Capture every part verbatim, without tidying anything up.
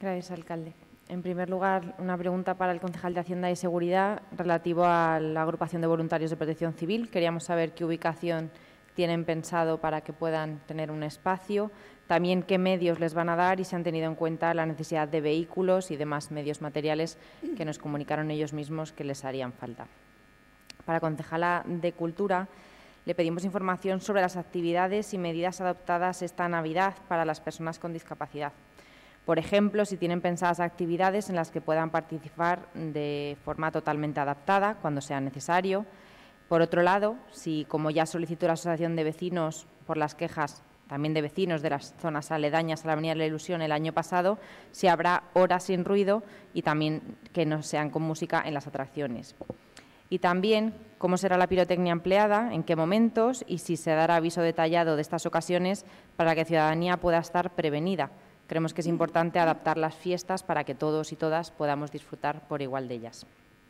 Gracias, alcalde. En primer lugar, una pregunta para el concejal de Hacienda y Seguridad relativo a la agrupación de voluntarios de protección civil. Queríamos saber qué ubicación tienen pensado para que puedan tener un espacio, también qué medios les van a dar y si han tenido en cuenta la necesidad de vehículos y demás medios materiales que nos comunicaron ellos mismos que les harían falta. Para la concejala de Cultura, le pedimos información sobre las actividades y medidas adoptadas esta Navidad para las personas con discapacidad. Por ejemplo, si tienen pensadas actividades en las que puedan participar de forma totalmente adaptada cuando sea necesario. Por otro lado, si, como ya solicitó la Asociación de Vecinos por las quejas también de vecinos de las zonas aledañas a la Avenida de la Ilusión el año pasado, si habrá horas sin ruido y también que no sean con música en las atracciones. Y también cómo será la pirotecnia empleada, en qué momentos y si se dará aviso detallado de estas ocasiones para que la ciudadanía pueda estar prevenida. Creemos que es importante adaptar las fiestas para que todos y todas podamos disfrutar por igual de ellas.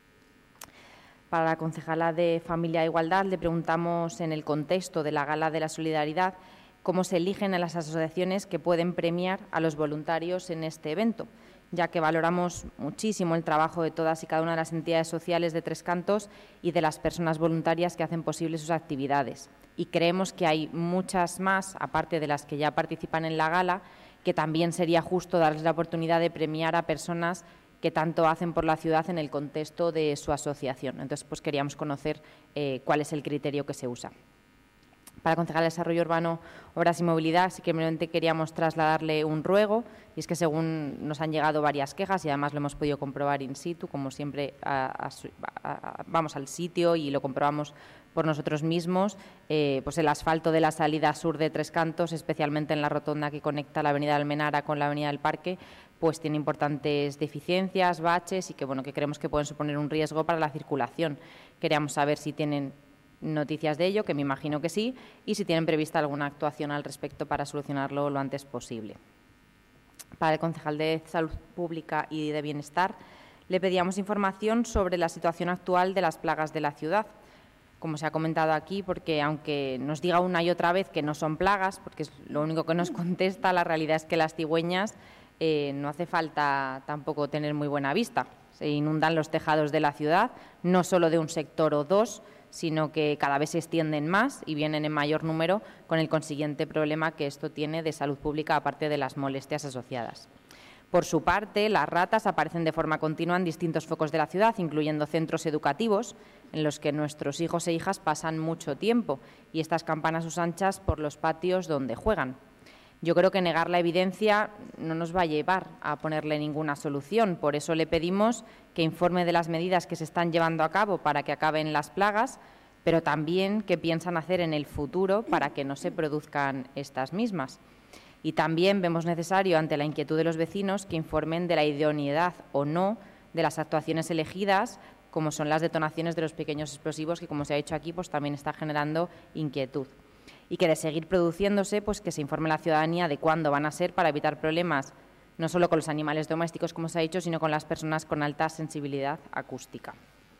Para la concejala de Familia e Igualdad le preguntamos, en el contexto de la Gala de la Solidaridad, cómo se eligen a las asociaciones que pueden premiar a los voluntarios en este evento, ya que valoramos muchísimo el trabajo de todas y cada una de las entidades sociales de Tres Cantos y de las personas voluntarias que hacen posible sus actividades. Y creemos que hay muchas más, aparte de las que ya participan en la gala, que también sería justo darles la oportunidad de premiar a personas que tanto hacen por la ciudad en el contexto de su asociación. Entonces, pues queríamos conocer eh, cuál es el criterio que se usa. Para el concejal de Desarrollo Urbano, Obras y Movilidad, sí que simplemente queríamos trasladarle un ruego, y es que según nos han llegado varias quejas, y además lo hemos podido comprobar in situ, como siempre a, a, a, vamos al sitio y lo comprobamos por nosotros mismos, eh, pues el asfalto de la salida sur de Tres Cantos, especialmente en la rotonda que conecta la avenida Almenara con la avenida del Parque, pues tiene importantes deficiencias, baches y que, bueno, que creemos que pueden suponer un riesgo para la circulación. Queríamos saber si tienen noticias de ello, que me imagino que sí, y si tienen prevista alguna actuación al respecto para solucionarlo lo antes posible. Para el concejal de Salud Pública y de Bienestar, le pedíamos información sobre la situación actual de las plagas de la ciudad. Como se ha comentado aquí, porque aunque nos diga una y otra vez que no son plagas, porque es lo único que nos contesta, la realidad es que las cigüeñas eh, no hace falta tampoco tener muy buena vista. Se inundan los tejados de la ciudad, no solo de un sector o dos, sino que cada vez se extienden más y vienen en mayor número, con el consiguiente problema que esto tiene de salud pública, aparte de las molestias asociadas. Por su parte, las ratas aparecen de forma continua en distintos focos de la ciudad, incluyendo centros educativos, en los que nuestros hijos e hijas pasan mucho tiempo, y estas campan a sus anchas por los patios donde juegan. Yo creo que negar la evidencia no nos va a llevar a ponerle ninguna solución. Por eso le pedimos que informe de las medidas que se están llevando a cabo para que acaben las plagas, pero también qué piensan hacer en el futuro para que no se produzcan estas mismas. Y también vemos necesario, ante la inquietud de los vecinos, que informen de la idoneidad o no de las actuaciones elegidas, como son las detonaciones de los pequeños explosivos, que, como se ha dicho aquí, pues también está generando inquietud. Y que de seguir produciéndose, pues que se informe a la ciudadanía de cuándo van a ser, para evitar problemas no solo con los animales domésticos, como se ha dicho, sino con las personas con alta sensibilidad acústica.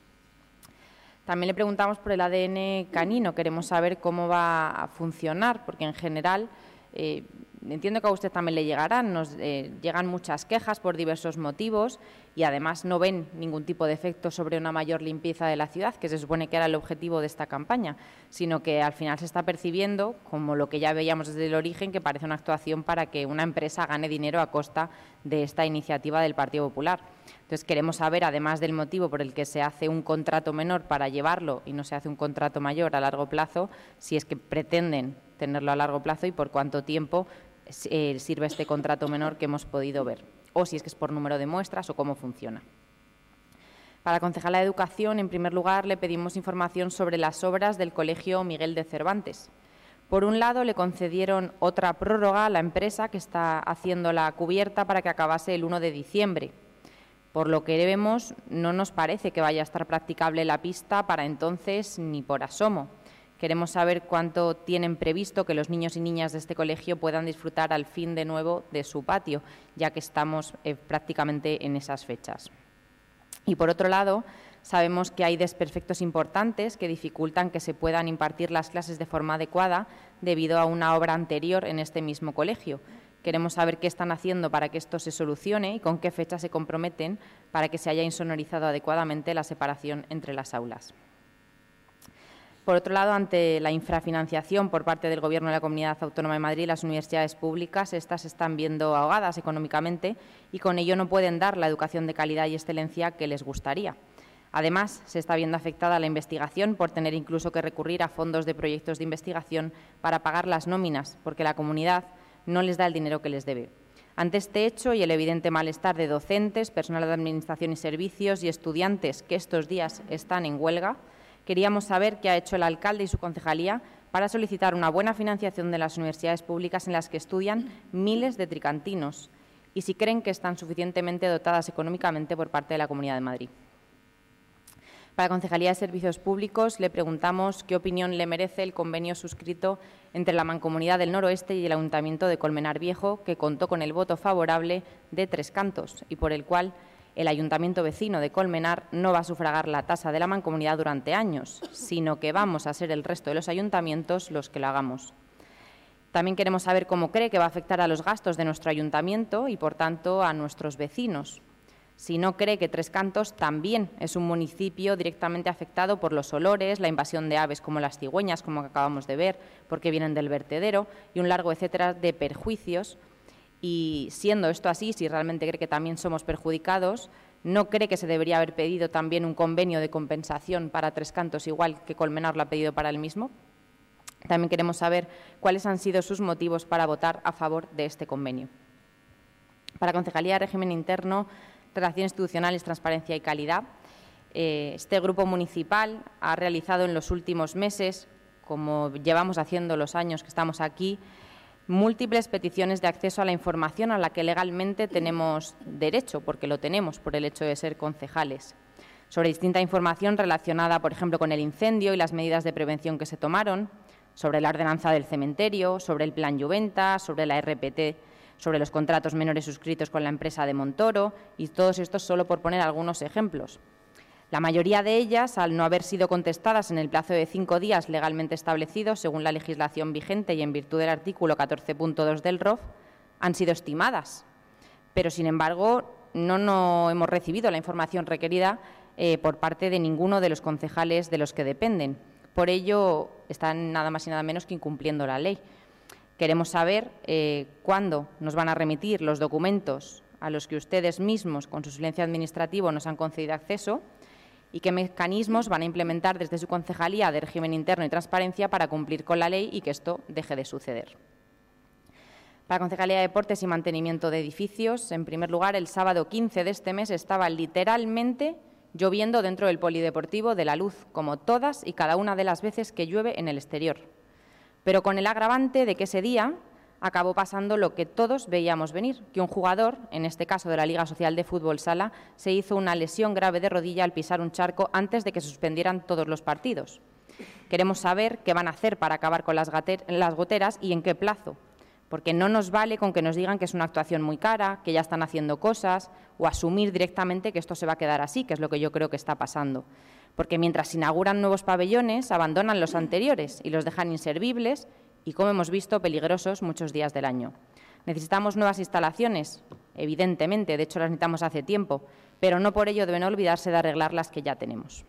También le preguntamos por el A D N canino. Queremos saber cómo va a funcionar, porque en general eh, entiendo que a usted también le llegarán, nos eh, llegan muchas quejas por diversos motivos y además no ven ningún tipo de efecto sobre una mayor limpieza de la ciudad, que se supone que era el objetivo de esta campaña, sino que al final se está percibiendo, como lo que ya veíamos desde el origen, que parece una actuación para que una empresa gane dinero a costa de esta iniciativa del Partido Popular. Entonces queremos saber, además del motivo por el que se hace un contrato menor para llevarlo y no se hace un contrato mayor a largo plazo, si es que pretenden tenerlo a largo plazo y por cuánto tiempo eh, sirve este contrato menor que hemos podido ver, o si es que es por número de muestras o cómo funciona. Para la concejala de Educación, en primer lugar, le pedimos información sobre las obras del Colegio Miguel de Cervantes. Por un lado, le concedieron otra prórroga a la empresa que está haciendo la cubierta para que acabase el uno de diciembre. Por lo que vemos, no nos parece que vaya a estar practicable la pista para entonces ni por asomo. Queremos saber cuánto tienen previsto que los niños y niñas de este colegio puedan disfrutar al fin de nuevo de su patio, ya que estamos eh, prácticamente en esas fechas. Y por otro lado, sabemos que hay desperfectos importantes que dificultan que se puedan impartir las clases de forma adecuada debido a una obra anterior en este mismo colegio. Queremos saber qué están haciendo para que esto se solucione y con qué fecha se comprometen para que se haya insonorizado adecuadamente la separación entre las aulas. Por otro lado, ante la infrafinanciación por parte del Gobierno de la Comunidad Autónoma de Madrid, las universidades públicas estas se están viendo ahogadas económicamente y con ello no pueden dar la educación de calidad y excelencia que les gustaría. Además, se está viendo afectada la investigación por tener incluso que recurrir a fondos de proyectos de investigación para pagar las nóminas, porque la comunidad no les da el dinero que les debe. Ante este hecho y el evidente malestar de docentes, personal de Administración y Servicios y estudiantes que estos días están en huelga, queríamos saber qué ha hecho el alcalde y su concejalía para solicitar una buena financiación de las universidades públicas en las que estudian miles de tricantinos y si creen que están suficientemente dotadas económicamente por parte de la Comunidad de Madrid. Para la Concejalía de Servicios Públicos le preguntamos qué opinión le merece el convenio suscrito entre la Mancomunidad del Noroeste y el Ayuntamiento de Colmenar Viejo, que contó con el voto favorable de Tres Cantos y por el cual el Ayuntamiento vecino de Colmenar no va a sufragar la tasa de la Mancomunidad durante años, sino que vamos a ser el resto de los ayuntamientos los que lo hagamos. También queremos saber cómo cree que va a afectar a los gastos de nuestro ayuntamiento y, por tanto, a nuestros vecinos. Si no cree que Tres Cantos también es un municipio directamente afectado por los olores, la invasión de aves como las cigüeñas, como acabamos de ver, porque vienen del vertedero, y un largo etcétera de perjuicios. Y siendo esto así, si realmente cree que también somos perjudicados, ¿no cree que se debería haber pedido también un convenio de compensación para Tres Cantos, igual que Colmenar lo ha pedido para el mismo? También queremos saber cuáles han sido sus motivos para votar a favor de este convenio. Para Concejalía de Régimen Interno, Relaciones Institucionales, Transparencia y Calidad, eh, este grupo municipal ha realizado en los últimos meses, como llevamos haciendo los años que estamos aquí, múltiples peticiones de acceso a la información a la que legalmente tenemos derecho, porque lo tenemos por el hecho de ser concejales, sobre distinta información relacionada, por ejemplo, con el incendio y las medidas de prevención que se tomaron, sobre la ordenanza del cementerio, sobre el plan Juventa, sobre la R P T, sobre los contratos menores suscritos con la empresa de Montoro, y todos estos solo por poner algunos ejemplos. La mayoría de ellas, al no haber sido contestadas en el plazo de cinco días legalmente establecido, según la legislación vigente y en virtud del artículo catorce punto dos del R O F, han sido estimadas. Pero, sin embargo, no, no hemos recibido la información requerida eh, por parte de ninguno de los concejales de los que dependen. Por ello, están nada más y nada menos que incumpliendo la ley. Queremos saber eh, cuándo nos van a remitir los documentos a los que ustedes mismos, con su silencio administrativo, nos han concedido acceso y qué mecanismos van a implementar desde su Concejalía de Régimen Interno y Transparencia para cumplir con la ley y que esto deje de suceder. Para la Concejalía de Deportes y Mantenimiento de Edificios, en primer lugar, el sábado quince de este mes estaba literalmente lloviendo dentro del polideportivo de La Luz, como todas y cada una de las veces que llueve en el exterior, pero con el agravante de que ese día acabó pasando lo que todos veíamos venir, que un jugador, en este caso de la Liga Social de Fútbol Sala, se hizo una lesión grave de rodilla al pisar un charco antes de que se suspendieran todos los partidos. Queremos saber qué van a hacer para acabar con las, las goteras y en qué plazo, porque no nos vale con que nos digan que es una actuación muy cara, que ya están haciendo cosas, o asumir directamente que esto se va a quedar así, que es lo que yo creo que está pasando. Porque mientras inauguran nuevos pabellones, abandonan los anteriores y los dejan inservibles y, como hemos visto, peligrosos muchos días del año. ¿Necesitamos nuevas instalaciones? Evidentemente, de hecho las necesitamos hace tiempo, pero no por ello deben olvidarse de arreglar las que ya tenemos.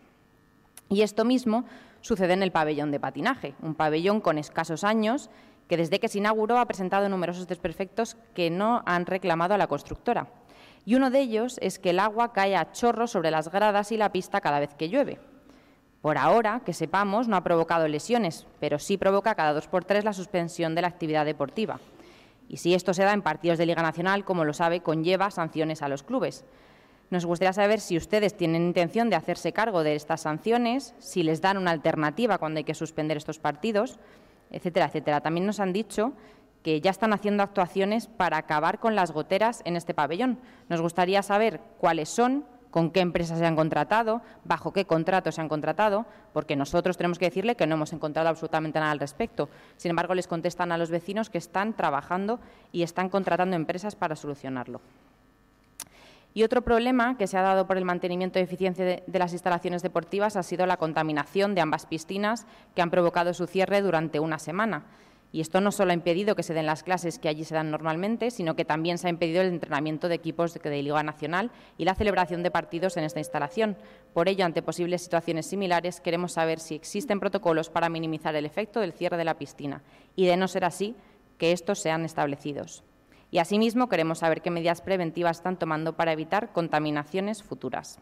Y esto mismo sucede en el pabellón de patinaje, un pabellón con escasos años que desde que se inauguró ha presentado numerosos desperfectos que no han reclamado a la constructora. Y uno de ellos es que el agua cae a chorros sobre las gradas y la pista cada vez que llueve. Por ahora, que sepamos, no ha provocado lesiones, pero sí provoca cada dos por tres la suspensión de la actividad deportiva. Y si esto se da en partidos de Liga Nacional, como lo sabe, conlleva sanciones a los clubes. Nos gustaría saber si ustedes tienen intención de hacerse cargo de estas sanciones, si les dan una alternativa cuando hay que suspender estos partidos, etcétera, etcétera. También nos han dicho que ya están haciendo actuaciones para acabar con las goteras en este pabellón. Nos gustaría saber cuáles son, con qué empresas se han contratado, bajo qué contratos se han contratado, porque nosotros tenemos que decirle que no hemos encontrado absolutamente nada al respecto. Sin embargo, les contestan a los vecinos que están trabajando y están contratando empresas para solucionarlo. Y otro problema que se ha dado por el mantenimiento y eficiencia de, de las instalaciones deportivas ha sido la contaminación de ambas piscinas que han provocado su cierre durante una semana. Y esto no solo ha impedido que se den las clases que allí se dan normalmente, sino que también se ha impedido el entrenamiento de equipos de Liga Nacional y la celebración de partidos en esta instalación. Por ello, ante posibles situaciones similares, queremos saber si existen protocolos para minimizar el efecto del cierre de la piscina y, de no ser así, que estos sean establecidos. Y, asimismo, queremos saber qué medidas preventivas están tomando para evitar contaminaciones futuras.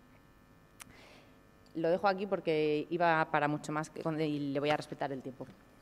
Lo dejo aquí porque iba para mucho más y le voy a respetar el tiempo.